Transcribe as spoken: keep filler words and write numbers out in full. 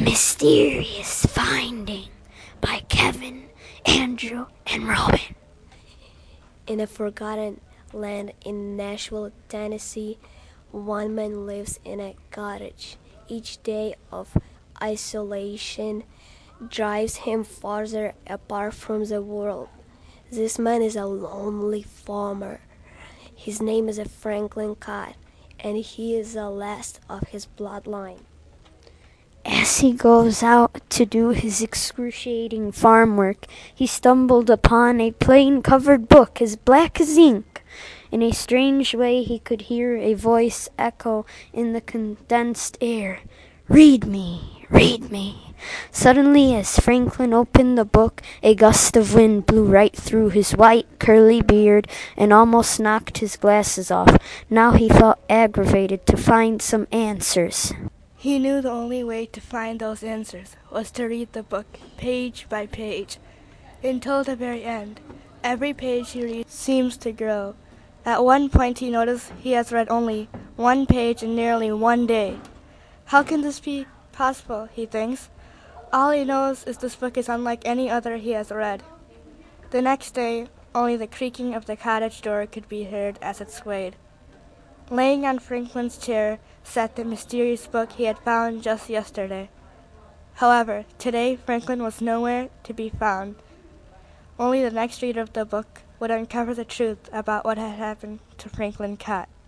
Mysterious Finding by Kevin, Andrew, and Robin. In a forgotten land in Nashville, Tennessee, one man lives in a cottage. Each day of isolation drives him farther apart from the world. This man is a lonely farmer. His name is Franklin Cott, and he is the last of his bloodline. As he goes out to do his excruciating farm work, he stumbled upon a plain-covered book as black as ink. In a strange way he could hear a voice echo in the condensed air. "Read me, read me." Suddenly, as Franklin opened the book, a gust of wind blew right through his white, curly beard and almost knocked his glasses off. Now he felt aggravated to find some answers. He knew the only way to find those answers was to read the book page by page, until the very end. Every page he reads seems to grow. At one point he noticed he has read only one page in nearly one day. How can this be possible, he thinks. All he knows is this book is unlike any other he has read. The next day, only the creaking of the cottage door could be heard as it swayed. Laying on Franklin's chair sat the mysterious book he had found just yesterday. However, today Franklin was nowhere to be found. Only the next reader of the book would uncover the truth about what had happened to Franklin Cott.